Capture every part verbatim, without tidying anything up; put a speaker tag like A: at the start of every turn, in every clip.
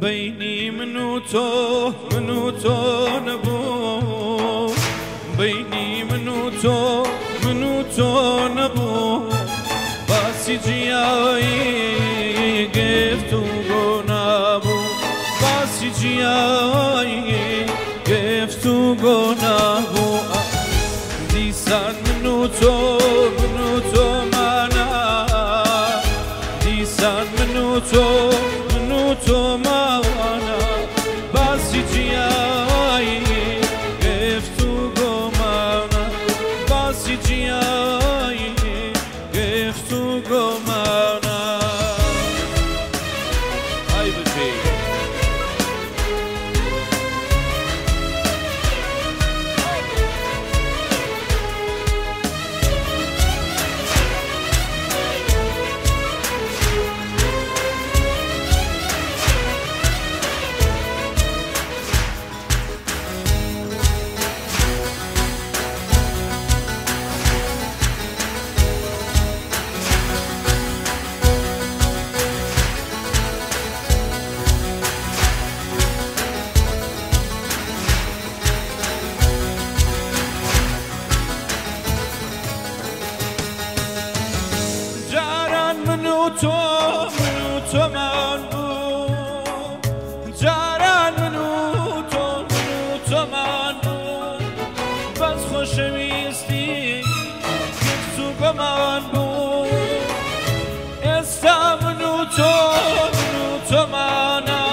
A: بيني من وتو من وتو نبو بيني من وتو من وتو نبو باسي جياي قفتو قنابو باسي جياي قفتو قنابو ديسان من وتو من وتو مانا ديسان من وتو من وتو مانا باسي جياي قفتو قمانا باسي جياي قفتو قمانا هاي بجي تو منو تو من بود جاران منو تو منو تو من بود بس خوش میستی که تو گمان بود استا منو تو منو تو مانا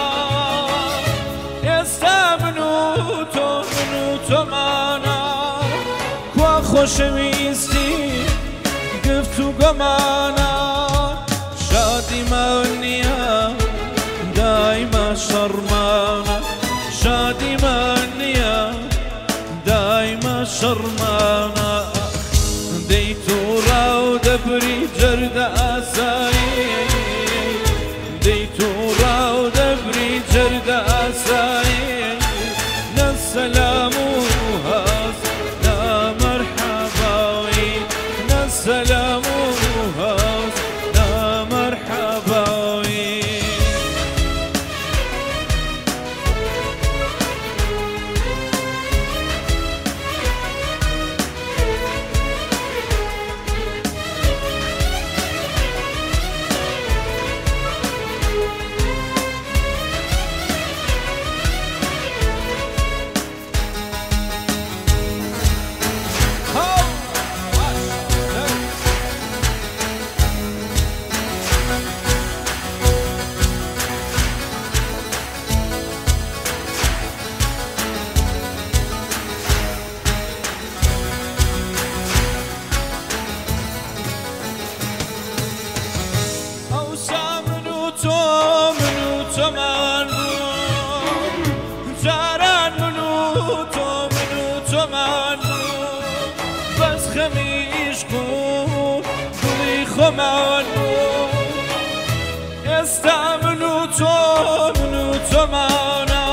A: استا منو تو منو تو مانا کو خوش میستی که تو گمانا شادي مانيا دايما شرمانة شادي مانيا دايما شرمانة ديتو راو دبري جرد أساي ديتو راو دبري جرد أساي نسلام هاس لا مرحبا نسلام هاس من بود جاران منو تو منو تو من بود بس خمیش کن دلی خمان بود استا منو تو منو تو مانا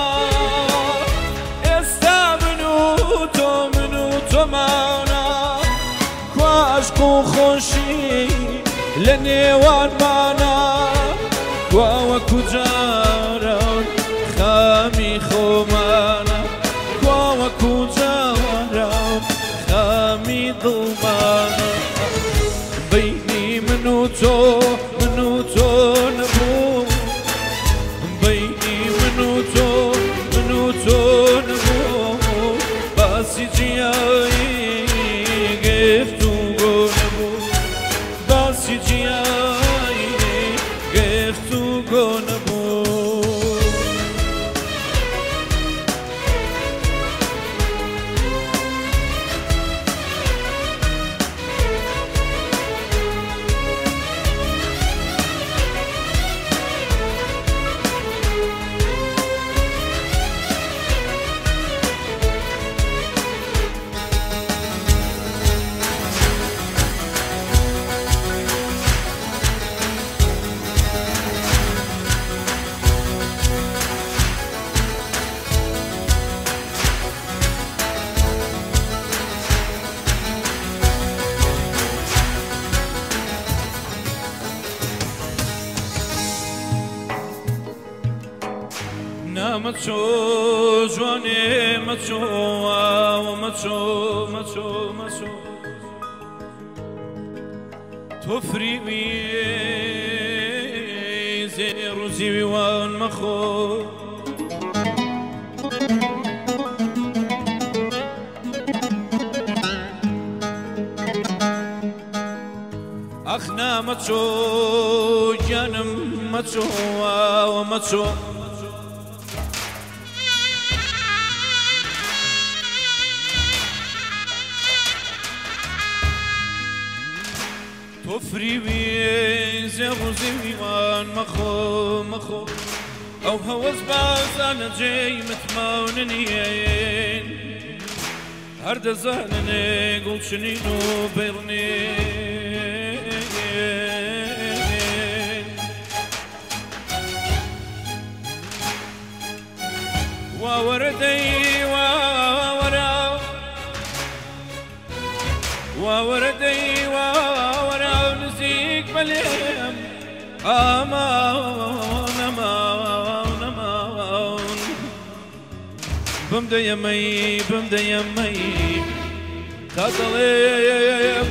A: استا منو تو منو تو مانا کو عشق و خوشی لنیوان مانا كوا وكجاران خامي خمانا كوا وكجاران خامي ضمانا بيني منو تو منو تو نبو بيني منو تو منو تو نبو باسي جياي قفتو قنبو باسي جياي قفتو قنبو أخنا متشو جواني متشو ومتشو متشو متشو تفري بي زيرو زيوي وان مخو أخنا متشو جانم متشو ومتشو تفري بي زيرو زيوي وان مخو مخو أو هوس باز أنا جاي متموننين هرد زهنني قول شنينو بيرنين ووردي وورا ووردي وورا نزيك بليم أمان أمان أمان بمدى يمي بمدى يمي تطليم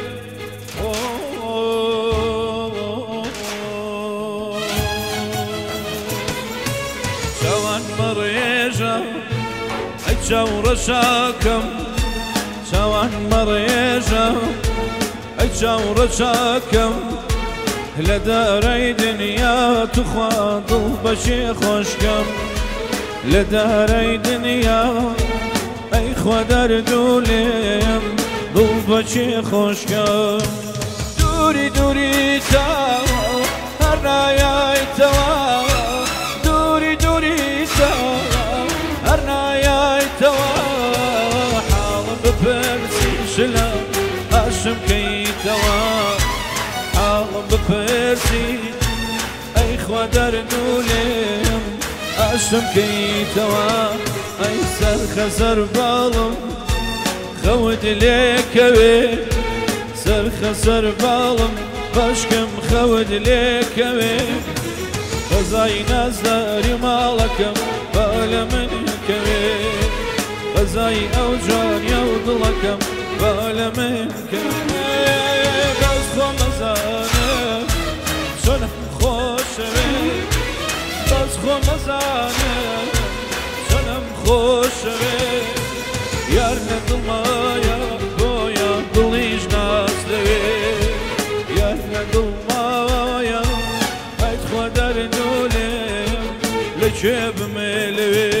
A: شوان مريجا أجاور شاكم شوان مريجا أجاور شاكم لداري دنيا تخاطب بشي خوشكم لداري دنيا أي خودر دوليم ضوبشي خوشكم دوري دوري تا هرنايا توا دوري دوري تا هرنايا توا حال بفرسي شلا هاشم كي توا حال بفرسي أي خودر دوليم هاشم كي توا أي سرخ سربالم خود ليكوي سرخ سربالم باشكم خود ليكوي غزاي نزداري مالكم بالا من كوي غزاي أوجان يوضلكم بالا من كوي بس خمزانه شنم خوشوي بس خمزانه شنم خوشوي يار ندڵمایە بۆیە دڵیش ناسلەوێ یار نەدڵمایە ئەیت خوا دەرنولێم لەکوێ بمێلەوێ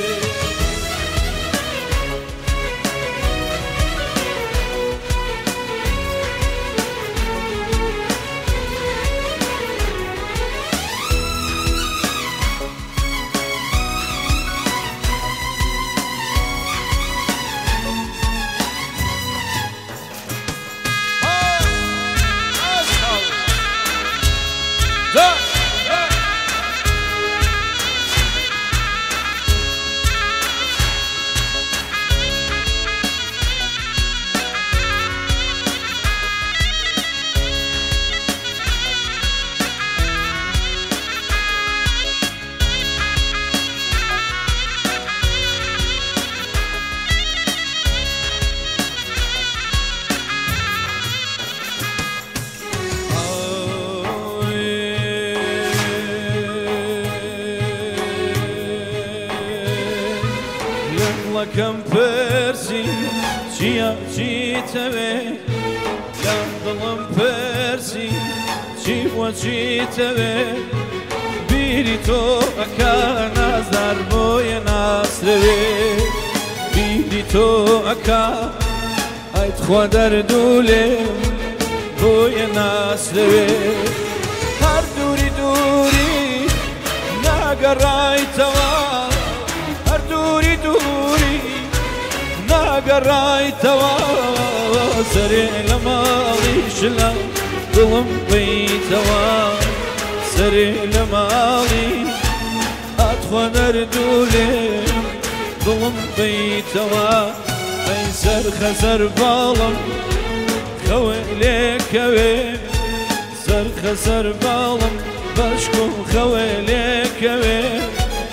A: لكم فرسي چيا چيتوي لندلم فرسي چي و چيتوي بيري تو اكا نظر بوي ناصروي بيري تو اكا ايت خوا دردولي بوي ناصروي هر دوري دوري ناقراي توا هر دوري دوري ناقراي توا سري لمالي شلا ظلم بيتوا سري لمالي أدخل نردولي ظلم بيتوا أي سر خسر بالم خوي ليكوي سر خسر بالم بشكو خوي ليكوي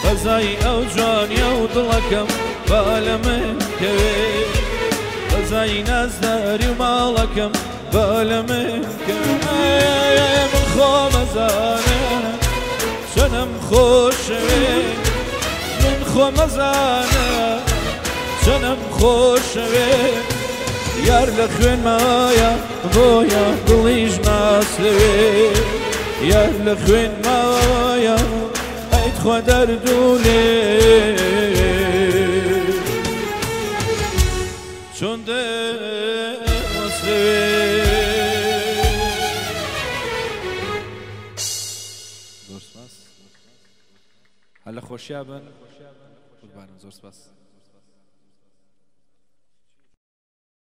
A: غەزای ئەو جوانیە و دڵەکەم با لە من کەوێ غەزای نازداری و ماڵەکەم با لە من کەوێ من خۆم ئەزانە چەنم خۆشەوێ من خۆم ئەزانە چەنم خۆشەوێ یار لە خوێن مایە بۆیە دڵیش ناسلەوێ یار لە خوێن مایە ئەیت خوا دەرد و لێ چۆن دەوەسلەوێ زۆر سپاس هەر لە خۆشییا بن قوربانم زۆر سپاس